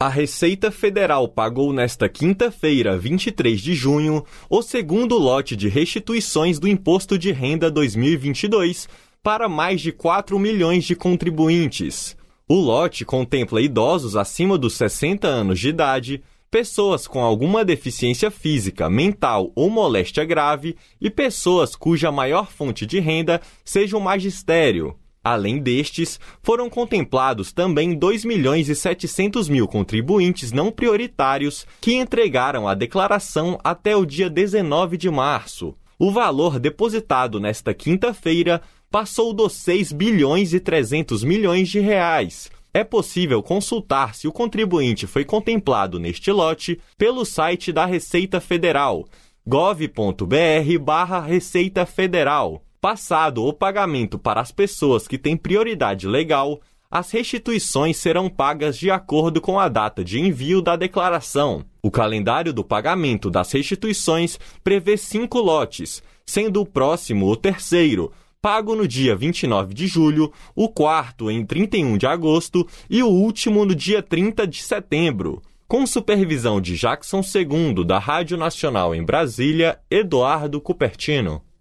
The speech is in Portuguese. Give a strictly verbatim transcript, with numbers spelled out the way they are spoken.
A Receita Federal pagou nesta quinta-feira, vinte e três de junho, o segundo lote de restituições do Imposto de Renda dois mil e vinte e dois para mais de quatro milhões de contribuintes. O lote contempla idosos acima dos sessenta anos de idade, pessoas com alguma deficiência física, mental ou moléstia grave e pessoas cuja maior fonte de renda seja o magistério. Além destes, foram contemplados também dois milhões e setecentos mil contribuintes não prioritários que entregaram a declaração até o dia dezenove de março. O valor depositado nesta quinta-feira passou dos seis bilhões e trezentos milhões de reais. É possível consultar se o contribuinte foi contemplado neste lote pelo site da Receita Federal, gov ponto br barra Receita Federal. Passado o pagamento para as pessoas que têm prioridade legal, as restituições serão pagas de acordo com a data de envio da declaração. O calendário do pagamento das restituições prevê cinco lotes, sendo o próximo o terceiro, pago no dia vinte e nove de julho, o quarto em trinta e um de agosto e o último no dia trinta de setembro. Com supervisão de Jackson Segundo, da Rádio Nacional em Brasília, Eduardo Cupertino.